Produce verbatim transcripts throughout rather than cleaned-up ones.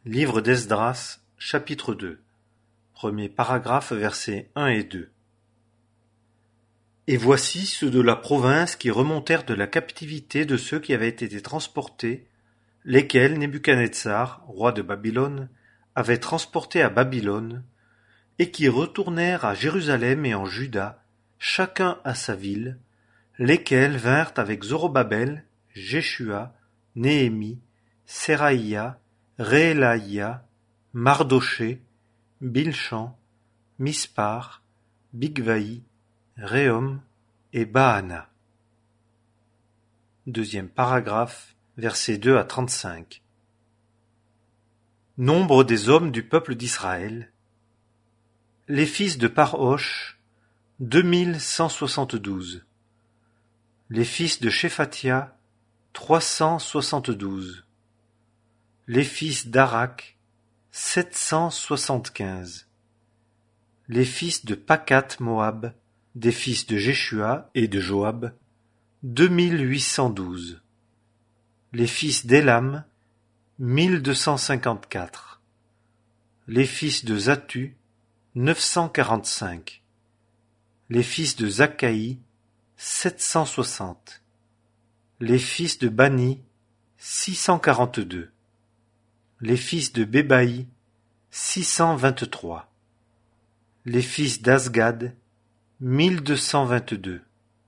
Livre d'Esdras, chapitre deux, premier paragraphe, versets un et deux. Et voici ceux de la province qui remontèrent de la captivité de ceux qui avaient été transportés, lesquels Nebuchadnezzar, roi de Babylone, avait transportés à Babylone, et qui retournèrent à Jérusalem et en Juda, chacun à sa ville, lesquels vinrent avec Zorobabel, Jéshua, Néhémie, Séraïa, Réélaïa, Mardoché, Bilshan, Mispar, Bigvaï, Réhom et Baana. Deuxième paragraphe, versets deux à trente-cinq. Nombre des hommes du peuple d'Israël. Les fils de Parosh, deux mille cent soixante-douze. Les fils de Shephatia, trois cent soixante-douze. Les fils d'Arak, sept cent soixante-quinze. Les fils de Pakat Moab, des fils de Jéshua et de Joab, deux mille huit cent douze. Les fils d'Élam, mille deux cent cinquante-quatre. Les fils de Zattu, neuf cent quarante-cinq. Les fils de Zakkaï, sept cent soixante. Les fils de Bani, six cent quarante-deux. Les fils de Bébaï, six cent vingt-trois. Les fils d'Azgad, mille deux cent vingt-deux.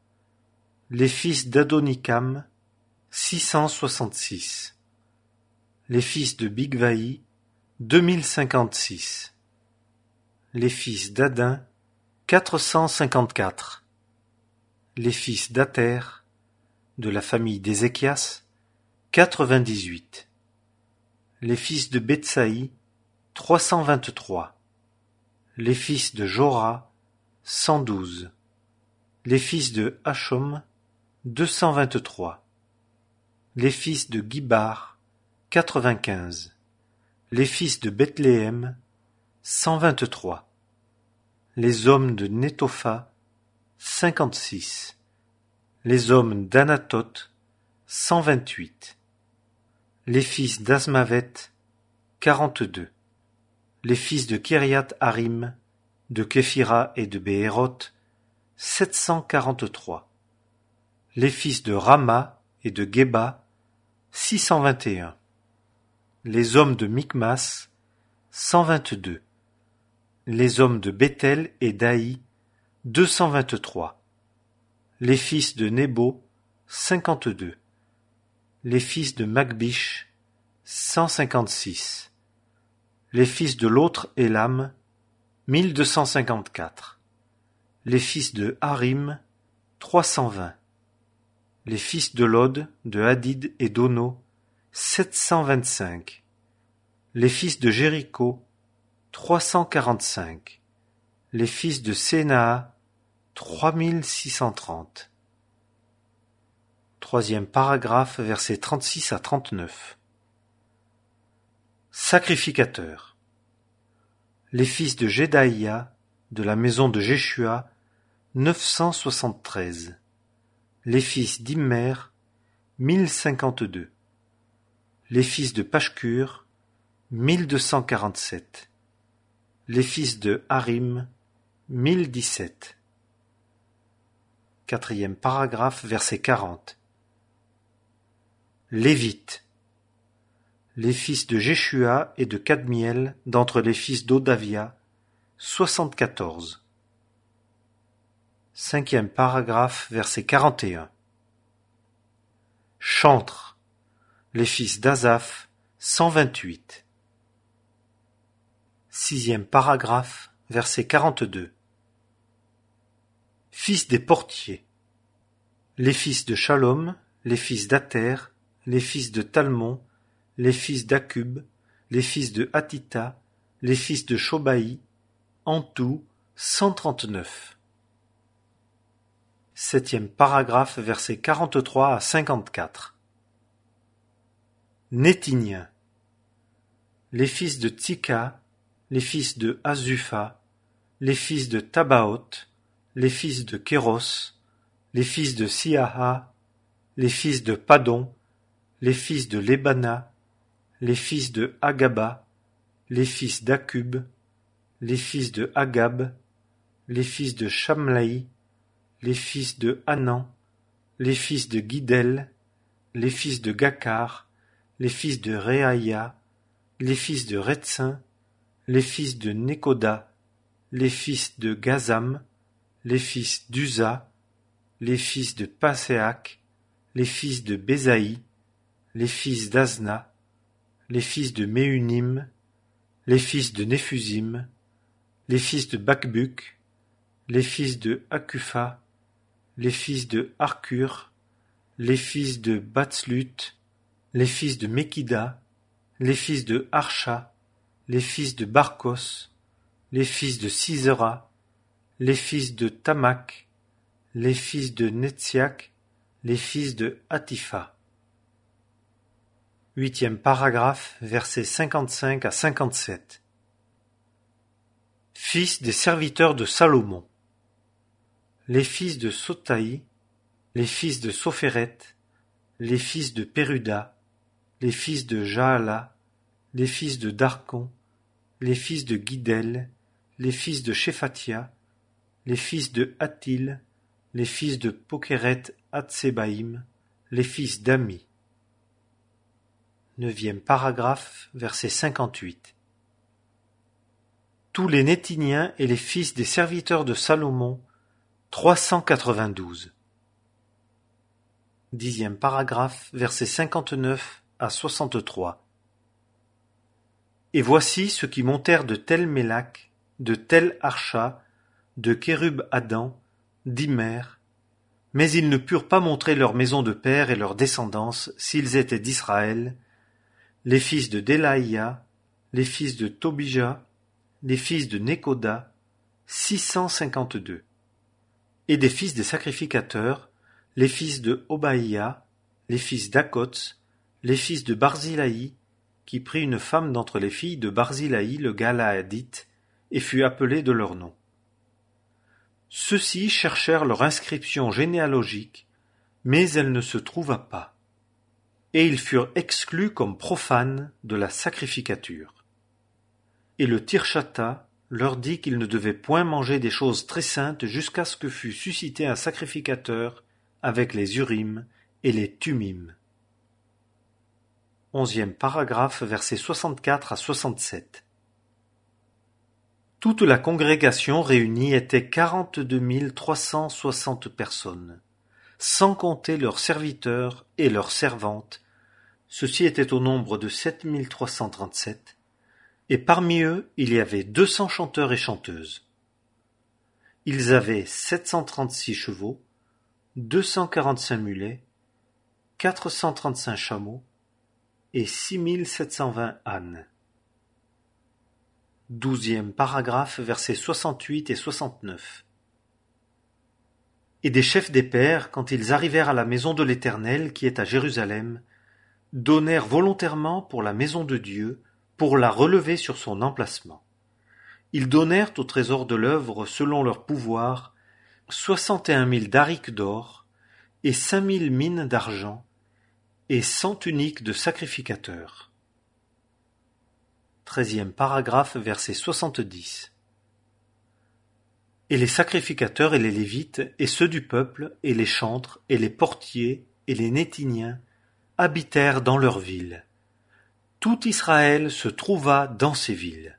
Les fils d'Adonikam, six cent soixante-six. Les fils de Bigvaï, deux mille cinquante-six. Les fils d'Adin, quatre cent cinquante-quatre. Les fils d'Ater, de la famille d'Ézéchias, quatre-vingt-dix-huit. Les fils de Betsaï, trois cent vingt-trois. Les fils de Jora, cent douze. Les fils de Hachom, deux cent vingt-trois. Les fils de Gibar, quatre-vingt-quinze. Les fils de Bethléem, cent vingt-trois. Les hommes de Netopha, cinquante-six. Les hommes d'Anatoth, cent vingt-huit. Les fils d'Azmavet, quarante-deux. Les fils de Kiriath Harim, de Képhira et de Béhéroth, sept cent quarante-trois. Les fils de Rama et de Geba, six cent vingt et un. Les hommes de Micmas, cent vingt-deux. Les hommes de Béthel et d'Aï, deux cent vingt-trois. Les fils de Nebo, cinquante-deux. Les fils de Magbish, cent cinquante-six. Les fils de l'autre Élam, mille deux cent cinquante-quatre. Les fils de Harim, trois cent vingt. Les fils de Lod, de Hadid et d'Ono, sept cent vingt-cinq. Les fils de Jéricho, trois cent quarante-cinq. Les fils de Sénaa, trois mille six cent trente. Troisième paragraphe, versets trente-six à trente-neuf. Sacrificateurs. Les fils de Jedaïa, de la maison de Jéshua, neuf cent soixante-treize. Les fils d'Immer, mille cinquante-deux. Les fils de Pashkur, mille deux cent quarante-sept. Les fils de Harim, mille dix-sept. Quatrième paragraphe, verset quarante. Lévites. Les fils de Jéshua et de Kadmiel, d'entre les fils d'Odavia, soixante-quatorze. Cinquième paragraphe, verset quarante et un. Chantres. Les fils d'Azaph, cent vingt-huit. Sixième paragraphe, verset quarante-deux. Fils des portiers. Les fils de Shalom, les fils d'Ater, les fils de Talmon, les fils d'Akub, les fils de Hatita, les fils de Shobaï, en tout cent trente-neuf. Septième paragraphe, versets quarante-trois à cinquante-quatre. Nétiniens. Les fils de Tsika, les fils de Azupha, les fils de Tabaoth, les fils de Kéros, les fils de Siaha, les fils de Padon, les fils de Lébana, les fils de Hagaba, les fils d'Akub, les fils de Agab, les fils de Shamlaï, les fils de Hanan, les fils de Guidel, les fils de Gakar, les fils de Réaïa, les fils de Retsin, les fils de Nekoda, les fils de Gazam, les fils d'Uza, les fils de Paséac, les fils de Bézaï, les fils d'Azna, les fils de Méunim, les fils de Néphusim, les fils de Bakbuk, les fils de Akufa, les fils de Harcur, les fils de Batslut, les fils de Mekida, les fils de Harsha, les fils de Barkos, les fils de Sisera, les fils de Tamak, les fils de Netziak, les fils de Hatifa. Huitième paragraphe, versets cinquante-cinq à cinquante-sept. Fils des serviteurs de Salomon. Les fils de Sotaï, les fils de Sophéret, les fils de Péruda, les fils de Jaala, les fils de Darkon, les fils de Guidel, les fils de Shephatia, les fils de Hatil, les fils de Pokeret Hatsebaïm, les fils d'Ami. Neuvième paragraphe, verset cinquante-huit. Tous les Nétiniens et les fils des serviteurs de Salomon, trois cent quatre-vingt-douze. Dixième paragraphe, versets cinquante-neuf à soixante-trois. Et voici ceux qui montèrent de Tel Mélak, de Tel Harsha, de Kérub Adam, d'Imer, mais ils ne purent pas montrer leur maison de père et leur descendance s'ils étaient d'Israël, les fils de Delaïa, les fils de Tobija, les fils de Nekoda, six cent cinquante-deux. Et des fils des sacrificateurs, les fils de Obaïa, les fils d'Akots, les fils de Barzilaï, qui prit une femme d'entre les filles de Barzilaï le Galaadite, et fut appelé de leur nom. Ceux-ci cherchèrent leur inscription généalogique, mais elle ne se trouva pas, et ils furent exclus comme profanes de la sacrificature. Et le Tirshata leur dit qu'ils ne devaient point manger des choses très saintes jusqu'à ce que fût suscité un sacrificateur avec les Urim et les Tumim. Onzième paragraphe, versets soixante-quatre à soixante-sept. Toute la congrégation réunie était quarante-deux mille trois cent soixante personnes, sans compter leurs serviteurs et leurs servantes. Ceux-ci étaient au nombre de sept mille trois cent trente-sept, et parmi eux il y avait deux cents chanteurs et chanteuses. Ils avaient sept cent trente-six chevaux, deux cent quarante-cinq mulets, quatre cent trente-cinq chameaux et six mille sept cent vingt ânes. Douzième paragraphe, versets soixante-huit et soixante-neuf. Et des chefs des pères, quand ils arrivèrent à la maison de l'Éternel qui est à Jérusalem, donnèrent volontairement pour la maison de Dieu, pour la relever sur son emplacement. Ils donnèrent au trésor de l'œuvre, selon leur pouvoir, soixante et un mille darics d'or, et cinq mille mines d'argent, et cent tuniques de sacrificateurs. Treizième paragraphe, verset soixante-dix. Et les sacrificateurs et les Lévites, et ceux du peuple, et les chantres, et les portiers, et les Nétiniens, habitèrent dans leurs villes. Tout Israël se trouva dans ces villes.